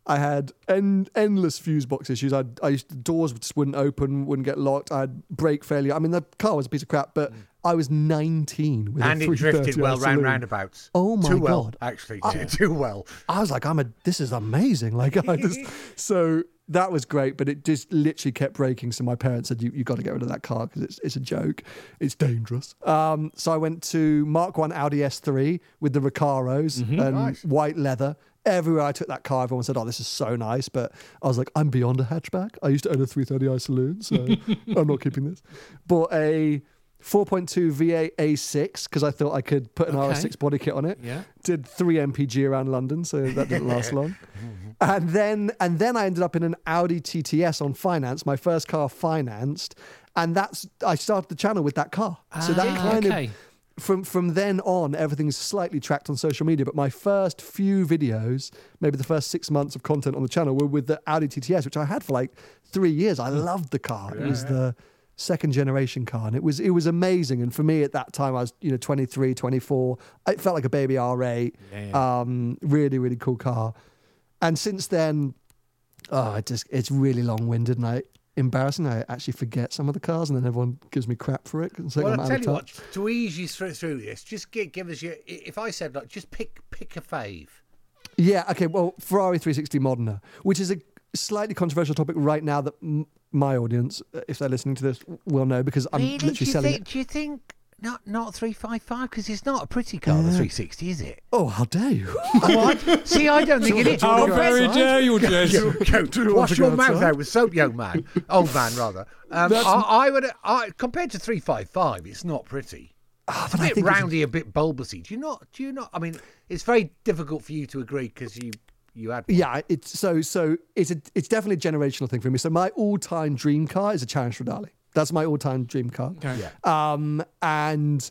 I had en- endless fuse box issues. I, I used to, doors just wouldn't open, wouldn't get locked. I had brake failure. I mean, the car was a piece of crap, but mm. I was nineteen with and a it drifted well round saloon. roundabouts. Oh my too god! Well, actually, I, too well. I was like, I'm a. This is amazing. Like, I just so that was great, but it just literally kept breaking. So my parents said, "You you got to get rid of that car because it's it's a joke. It's dangerous." Um, so I went to Mark One Audi S three with the Recaros Mm-hmm. and Nice. white leather. Everywhere I took that car, everyone said, "Oh, this is so nice." But I was like, "I'm beyond a hatchback. I used to own a three thirty i saloon, so I'm not keeping this." Bought a four point two V eight A six because I thought I could put an Okay. R S six body kit on it. Yeah. Did three M P G around London, so that didn't last long. And then and then I ended up in an Audi T T S on finance, my first car financed, and that's I started the channel with that car. So that Ah, kind okay. of from from then on, everything's slightly tracked on social media. But my first few videos, maybe the first six months of content on the channel, were with the Audi T T S, which I had for like three years. I loved the car. It was the second generation car, and it was it was amazing. And for me at that time, I was you know twenty-three, twenty-four. It felt like a baby R eight. Yeah, yeah. Um, really, really cool car. And since then, oh, it just it's really long winded, and I embarrassing. I actually forget some of the cars, and then everyone gives me crap for it. It's like Well, I'm I'll out tell of you touch. what. To ease you through, through this, just give, give us your. If I said like, just pick pick a fave. Yeah, okay, well, Ferrari three sixty Modena, which is a slightly controversial topic right now that m- my audience, uh, if they're listening to this, will know because I'm Really? literally Do you selling think? it. Do you think not not three five five? Because it's not a pretty car, the three sixty, is it? Oh, how dare you? Oh, I, see, I don't think it is. How go very outside? dare you, Jez? you want Wash to go your mouth outside? out with soap, young man. Old man, rather. Um, I, I would. I, compared to three five five, it's not pretty. Ah, It's a but I bit think it's- roundy, a bit bulbousy. Do you not? Do you not? I mean, it's very difficult for you to agree because you you had. One. Yeah, it's so so it's a it's definitely a generational thing for me. So my all-time dream car is a Challenge Stradale. That's my all-time dream car. Okay. Yeah. Um, and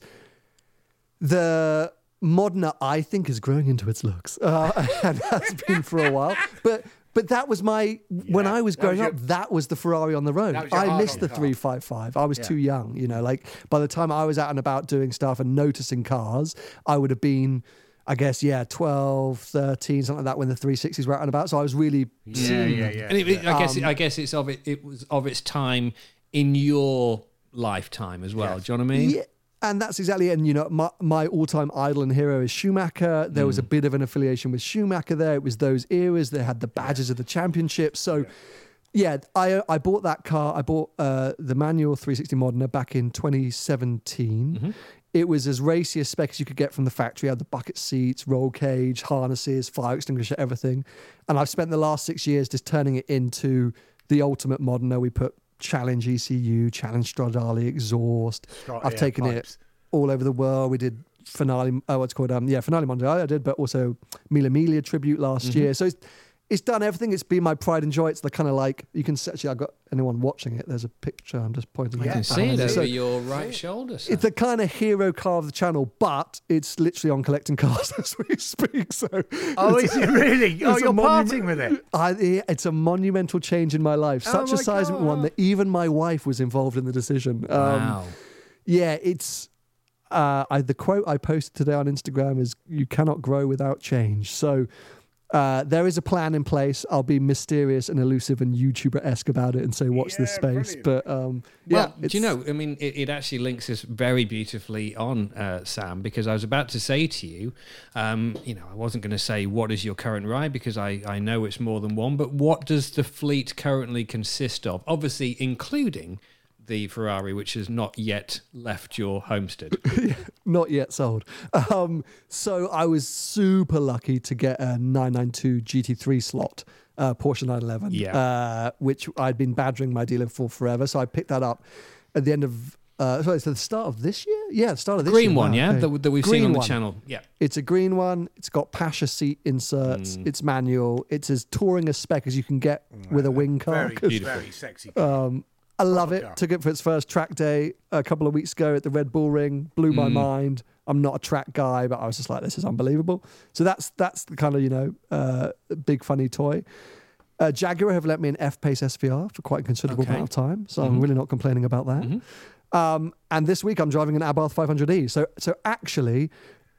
the Modena, I think, is growing into its looks, uh, and has been for a while. But but that was my when I was that was growing your- up. That was the Ferrari on the road. That was your I hard missed on the car. three five five. I was Yeah. too young, you know. Like by the time I was out and about doing stuff and noticing cars, I would have been. I guess, yeah, twelve, thirteen, something like that when the three sixties were out and about. So I was really Yeah, seeing yeah, yeah. And it, it- I guess Um, I guess it's of it. It was of its time in your lifetime as well. Yes. Do you know what I mean? Yeah, and that's exactly it. And, you know, my, my all-time idol and hero is Schumacher. There was a bit of an affiliation with Schumacher there. It was those eras. They had the badges of the championship. So, yeah, I I bought that car. I bought uh, the manual three sixty Modena back in twenty seventeen. It was as racy a spec as you could get from the factory. It had the bucket seats, roll cage, harnesses, fire extinguisher, everything. And I've spent the last six years just turning it into the ultimate Modena. We put Challenge E C U, Challenge Stradale exhaust. Stra- I've yeah, taken pipes. it all over the world. We did Finale, oh, what's it called? Um, yeah, Finale Mondiale I did, but also Mille Miglia tribute last Mm-hmm. year. So it's, it's done everything. It's been my pride and joy. It's the kind of like, you can see, actually, I've got anyone watching it. There's a picture. I'm just pointing Yeah. I at can it see it behind me. over So your right shoulder. Sir. it's the kind of hero car of the channel, but it's literally on collecting cars as we speak. So Oh, it's- is it really? Oh, it's a you're monu- parting with it. I, it's a monumental change in my life. Oh Such a my seismic God. one that even my wife was involved in the decision. Um, wow. Yeah, it's uh, I, the quote I posted today on Instagram is "You cannot grow without change." So uh, there is a plan in place. I'll be mysterious and elusive and YouTuber-esque about it and say, "Watch this Yeah, space." brilliant. But um, yeah, Well, do you it's- know? I mean, it, it actually links us very beautifully on, uh, Sam, because I was about to say to you, um, you know, I wasn't going to say what is your current ride because I, I know it's more than one, but what does the fleet currently consist of? Obviously, including the Ferrari, which has not yet left your homestead. Not yet sold. Um, so I was super lucky to get a nine ninety-two G T three slot, uh, Porsche nine eleven, Yeah. uh, which I'd been badgering my dealer for forever. So I picked that up at the end of, uh, sorry, it's the start of this year? Yeah, the start of this Green year. one, Wow, yeah, okay. that, that we've Green seen on the one. channel. Yeah. It's a green one. It's got Pasha seat inserts. Mm. It's manual. It's as touring a spec as you can get with a wing car. Very, 'Cause, Beautiful. very sexy. car. um, I love Proper it. car. Took it for its first track day a couple of weeks ago at the Red Bull Ring. Blew my Mm. mind. I'm not a track guy, but I was just like, this is unbelievable. So that's that's the kind of, you know, uh, big funny toy. Uh, Jaguar have let me an F-Pace S V R for quite a considerable Okay. amount of time, so Mhm. I'm really not complaining about that. Mhm. Um, and this week I'm driving an Abarth five hundred E. So so actually,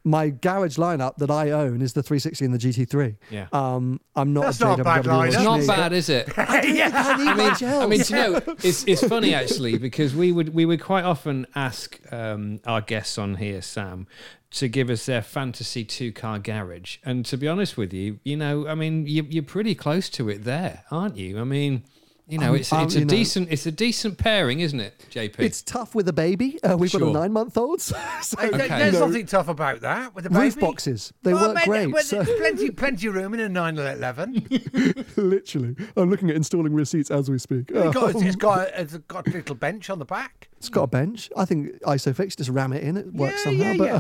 my garage lineup that I own is the three sixty and the G T three. Yeah. Um, I'm not That's a not a bad lineup. It's not bad, is it? I don't think I need I mean, much else. I mean, do you know, it's it's funny actually because we would we would quite often ask um, our guests on here, Sam, to give us their fantasy two-car garage, and to be honest with you, you know, I mean, you, you're pretty close to it there, aren't you? I mean. You know, Um, it's um, it's a you know- decent it's a decent pairing, isn't it, J P? It's tough with a baby. Uh, we've got Sure. a nine-month-old. So, Hey, there- Okay. There's you know, nothing tough about that with the baby. roof boxes. They Well, work mate, great. well, So, There's plenty, plenty of room in a nine eleven. literally, I'm looking at installing receipts as we speak. It's got, it's got, it's got a little bench on the back. It's got a bench. I think Isofix, just ram it in. It works Yeah, somehow. yeah, but, uh,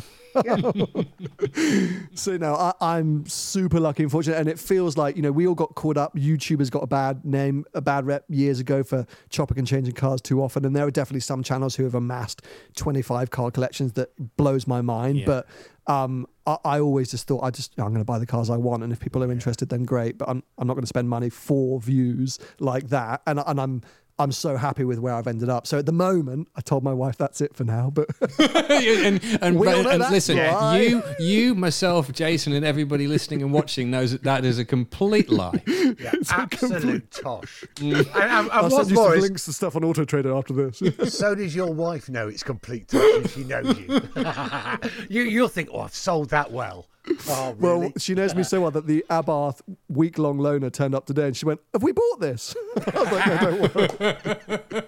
yeah. So no, I, I'm super lucky and fortunate, and it feels like, you know, we all got caught up. YouTubers got a bad name, a bad rep years ago for chopping and changing cars too often, and there are definitely some channels who have amassed twenty-five car collections that blows my mind. Yeah. But um, I, I always just thought I just I'm going to buy the cars I want, and if people are interested, then great. But I'm I'm not going to spend money for views like that, and and I'm. I'm so happy with where I've ended up. So at the moment, I told my wife that's it for now. But and and, We all know and that's listen, why. you, you, myself, Jason, and everybody listening and watching knows that that is a complete lie. Yeah, absolute tosh. And, and, and I'll what's send you more some is, links to stuff on Auto Trader after this. so does your wife know it's complete tosh and she knows you. you you'll think, oh, I've sold that well. Oh, really? Well, she knows me so well that the Abarth week-long loaner turned up today and she went, "Have we bought this?" I was like, "No, don't worry."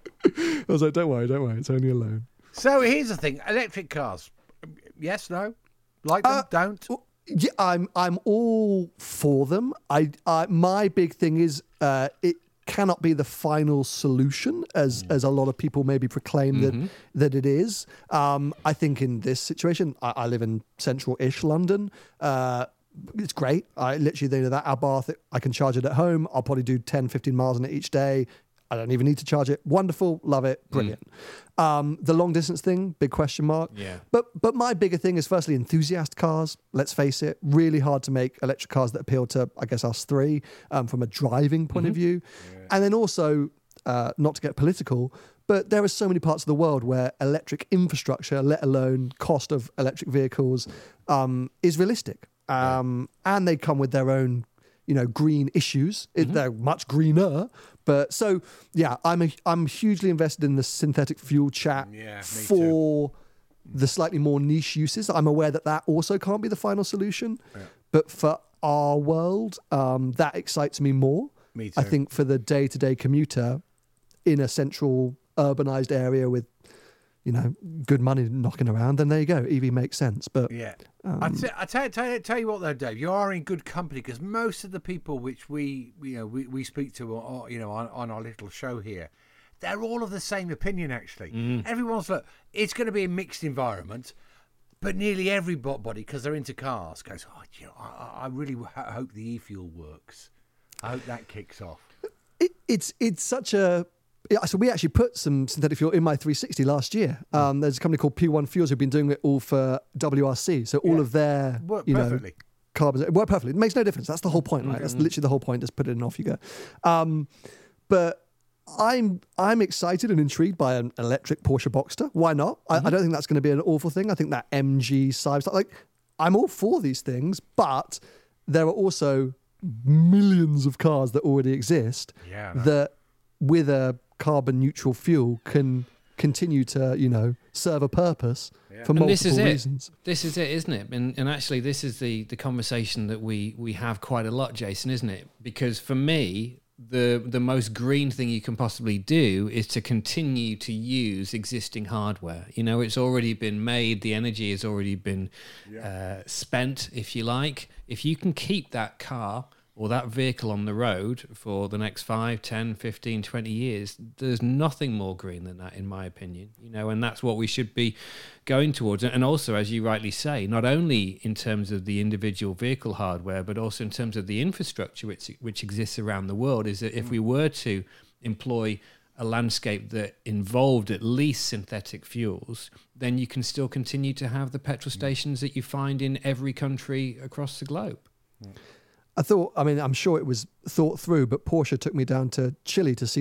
I was like, "Don't worry, don't worry. It's only a loan." So here's the thing: electric cars. Yes, no, like them, Uh, don't. Well, yeah, I'm I'm all for them. I, I my big thing is uh, it cannot be the final solution, as as a lot of people maybe proclaim that that it is. Um, I think in this situation, I, I live in central-ish London. Uh, it's great. I literally, you know, that Abarth, I can charge it at home. I'll probably do ten, fifteen miles on it each day. I don't even need to charge it. Wonderful, love it, brilliant. Um, the long distance thing, big question mark. Yeah. But but my bigger thing is firstly enthusiast cars. Let's face it, really hard to make electric cars that appeal to, I guess, us three um, from a driving point of view. And then also, uh, not to get political, but there are so many parts of the world where electric infrastructure, let alone cost of electric vehicles, um, is realistic. Um, and they come with their own, you know, green issues. It, they're much greener. But so, yeah, I'm a, I'm hugely invested in the synthetic fuel chat Yeah, me for the slightly more niche uses. I'm aware that that also can't be the final solution. Yeah. But for our world, um, that excites me more. Me I too. think for the day-to-day commuter in a central urbanized area with, you know, good money knocking around, then there you go. E V makes sense. But Yeah. I, t- I tell, tell, tell you what though, Dave, you are in good company because most of the people which we you know we, we speak to or, you know on, on our little show here, they're all of the same opinion actually. Everyone's like, it's going to be a mixed environment, but nearly everybody, because they're into cars, goes, oh, you know, I, I really ho- hope the e-fuel works. I hope that kicks off. it, it's it's such a yeah, so we actually put some synthetic fuel in my three sixty last year. Um, there's a company called P one Fuels who've been doing it all for W R C. So all Yeah. of their Worked you know perfectly. carbon it worked perfectly. It makes no difference. That's the whole point, right? That's literally the whole point. Just put it in, off you go. Um, but I'm I'm excited and intrigued by an electric Porsche Boxster. Why not? I, I don't think that's going to be an awful thing. I think that M G Cyber, like, I'm all for these things, but there are also millions of cars that already exist Yeah, I know. that with a carbon neutral fuel can continue to, you know, serve a purpose for multiple And this is it. reasons. This is it, isn't it? And and actually, this is the the conversation that we we have quite a lot, Jason, isn't it? Because for me, the the most green thing you can possibly do is to continue to use existing hardware. You know, it's already been made. The energy has already been uh, spent, if you like. If you can keep that car or that vehicle on the road for the next five, ten, fifteen, twenty years, there's nothing more green than that, in my opinion. You know, and that's what we should be going towards. And also, as you rightly say, not only in terms of the individual vehicle hardware, but also in terms of the infrastructure which, which exists around the world, is that if we were to employ a landscape that involved at least synthetic fuels, then you can still continue to have the petrol stations that you find in every country across the globe. I thought, I mean, I'm sure it was thought through, but Porsche took me down to Chile to see that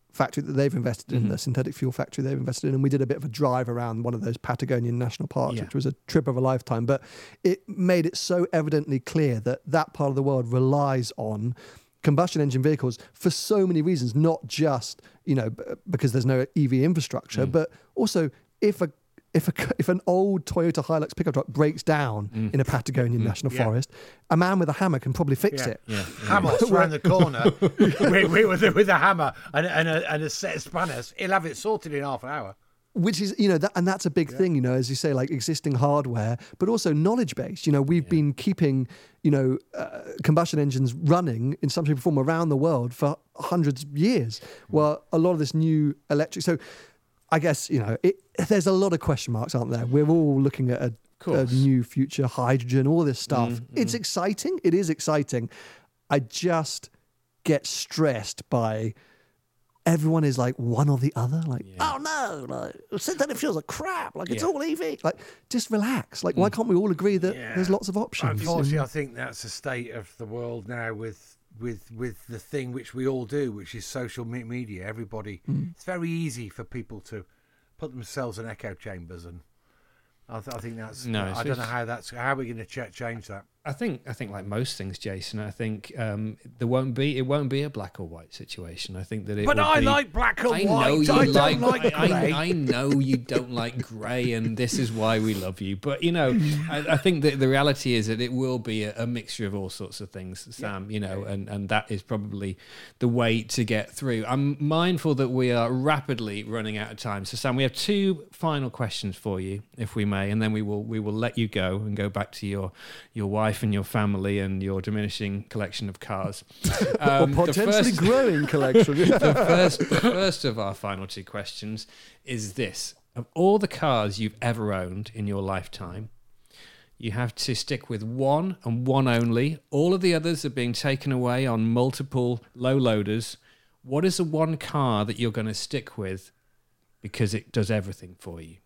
factory that they've invested in, mm-hmm. the synthetic fuel factory they've invested in, and we did a bit of a drive around one of those Patagonian national parks, yeah. which was a trip of a lifetime. But it made it so evidently clear that that part of the world relies on combustion engine vehicles for so many reasons, not just, you know, because there's no E V infrastructure, mm. but also if a If a, if an old Toyota Hilux pickup truck breaks down mm. in a Patagonian mm. national yeah. forest, a man with a hammer can probably fix yeah. it. Yeah. Yeah. Hammer's around the corner with, with, with a hammer and, and, a, and a set of spanners. He'll have it sorted in half an hour. Which is, you know, that, and that's a big yeah. thing, you know, as you say, like existing hardware, but also knowledge base. You know, we've yeah. been keeping, you know, uh, combustion engines running in some shape or form around the world for hundreds of years. Mm. Well, a lot of this new electric... So, I guess, you know, it, there's a lot of question marks, aren't there? We're all looking at a, a new future, hydrogen, all this stuff. Mm, it's mm. exciting. It is exciting. I just get stressed by everyone is like one or the other. Like, yeah. oh no, like, synthetic fuels are crap. Like, it's yeah. all E V. Like, just relax. Like, mm. why can't we all agree that yeah. there's lots of options? Unfortunately, and, I think that's the state of the world now with... with with the thing which we all do, which is social media. Everybody, mm. it's very easy for people to put themselves in echo chambers, and I, th- I think that's. No, I don't know how that's how we're going to ch- change that. I think I think like most things, Jason. I think um, there won't be it won't be a black or white situation. I think that it. But will I be, like black or I white. Know you I like, don't like I, grey. I, I know you don't like grey, and this is why we love you. But you know, I, I think that the reality is that it will be a, a mixture of all sorts of things, Sam. Yeah. You know, and and that is probably the way to get through. I'm mindful that we are rapidly running out of time. So Sam, we have two final questions for you, if we may, and then we will we will let you go and go back to your your wife and your family and your diminishing collection of cars. Um, or potentially first, growing collection. the, first, the first of our final two questions is this. Of all the cars you've ever owned in your lifetime, you have to stick with one and one only. All of the others are being taken away on multiple low loaders. What is the one car that you're going to stick with because it does everything for you?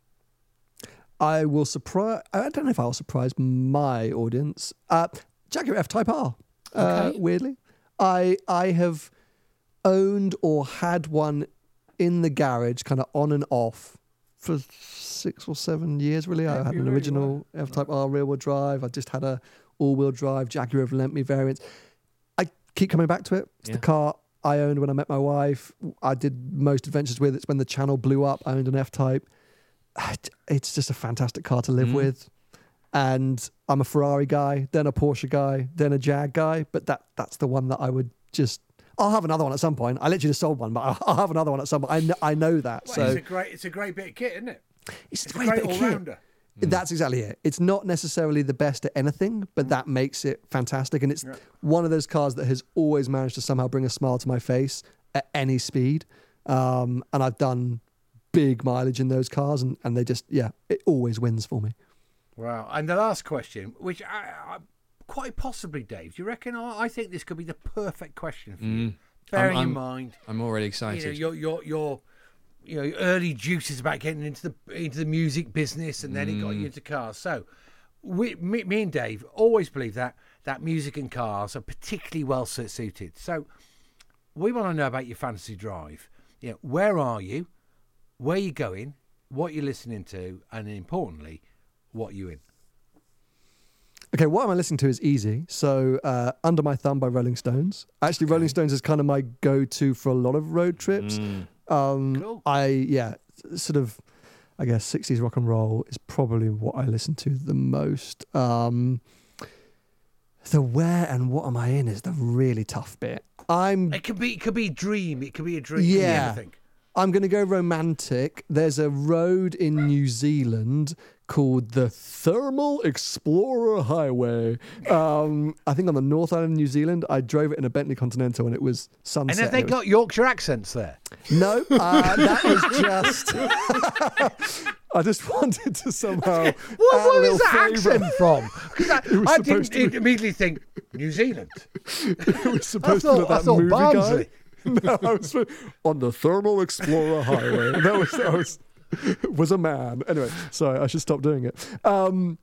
I will surprise... I don't know if I'll surprise my audience. Uh, Jaguar F-Type R, uh, okay. weirdly. I I have owned or had one in the garage, kind of on and off, for six or seven years, really. Yeah, I had an original really F-Type R rear-wheel drive. I just had a all-wheel drive Jaguar have lent me variants. I keep coming back to it. It's yeah. the car I owned when I met my wife. I did most adventures with. It's when the channel blew up. I owned an F-Type. It's just a fantastic car to live mm. with. And I'm a Ferrari guy, then a Porsche guy, then a Jag guy. But that that's the one that I would just... I'll have another one at some point. I literally just sold one, but I'll, I'll have another one at some point. I know, I know that. Well, so it's a great, it's a great bit of kit, isn't it? It's, it's a great, great bit of all-rounder. Kit. Mm. That's exactly it. It's not necessarily the best at anything, but mm. that makes it fantastic. And it's yeah. one of those cars that has always managed to somehow bring a smile to my face at any speed. Um, and I've done big mileage in those cars, and, and they just, yeah, it always wins for me. Wow. And the last question, which I, I, quite possibly, Dave, do you reckon? I, I think this could be the perfect question for mm. you. Bearing I'm, in mind, I'm already excited. You know, your your your you know early juices about getting into the into the music business, and then mm. it got you into cars. So, we, me, me and Dave always believe that that music and cars are particularly well suited. So, we want to know about your fantasy drive. You know, where are you? Where you going? What you're listening to, and importantly, what you in? Okay, what am I listening to is easy. So, uh, Under My Thumb by Rolling Stones. Actually, okay. Rolling Stones is kind of my go-to for a lot of road trips. Mm. Um, cool. I, yeah, sort of, I guess, sixties rock and roll is probably what I listen to the most. Um, the where and what am I in is the really tough bit. I'm. It could be, it could be a dream. It could be a dream. Yeah. I'm going to go romantic. There's a road in New Zealand called the Thermal Explorer Highway. Um, I think on the North Island of New Zealand. I drove it in a Bentley Continental and it was sunset. And have they and got was... Yorkshire accents there? No, uh, that was just... I just wanted to somehow... What was that accent from? Because I, I didn't be... immediately think, New Zealand. It was supposed I thought, to be that I thought movie Barnsley. Guy. No, I was on the Thermal Explorer Highway. That was that was was a man. Anyway, sorry, I should stop doing it. Um,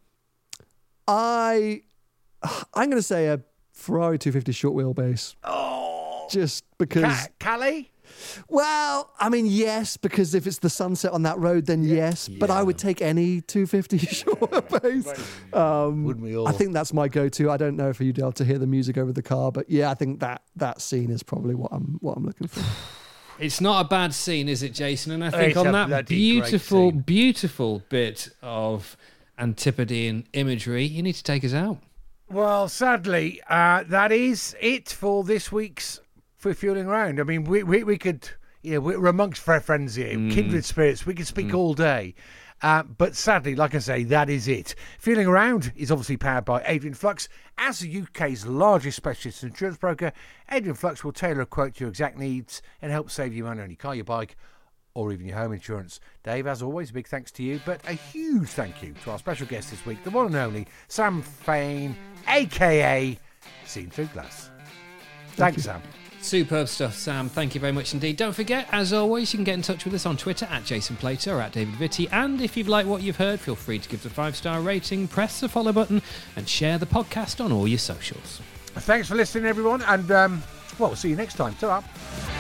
I I'm going to say a Ferrari two fifty short wheelbase. Oh, just because Ca- Calais. Well, I mean, yes, because if it's the sunset on that road, then yeah. yes. But yeah. I would take any two fifty shorter pace. Um, Wouldn't we all? I think that's my go-to. I don't know if you'd be able to hear the music over the car, but yeah, I think that that scene is probably what I'm what I'm looking for. It's not a bad scene, is it, Jason? And I think it's on that beautiful, beautiful, beautiful bit of Antipodean imagery, you need to take us out. Well, sadly, uh, that is it for this week's For Fueling Around. I mean, we we, we could, yeah, we're amongst friends here, mm. kindred spirits. We could speak mm. all day. Uh, but sadly, like I say, that is it. Fueling Around is obviously powered by Adrian Flux. As the U K's largest specialist insurance broker, Adrian Flux will tailor a quote to your exact needs and help save you money on your car, your bike, or even your home insurance. Dave, as always, a big thanks to you, but a huge thank you to our special guest this week, the one and only Sam Fain, a k a. Seen Through Glass. Thanks, Sam. Superb stuff, Sam. Thank you very much indeed. Don't forget, as always, you can get in touch with us on Twitter at Jason Plato or at David Vitti. And if you've liked what you've heard, feel free to give us a five-star rating, press the follow button, and share the podcast on all your socials. Thanks for listening, everyone. And, um, well, we'll see you next time. Ta-ra.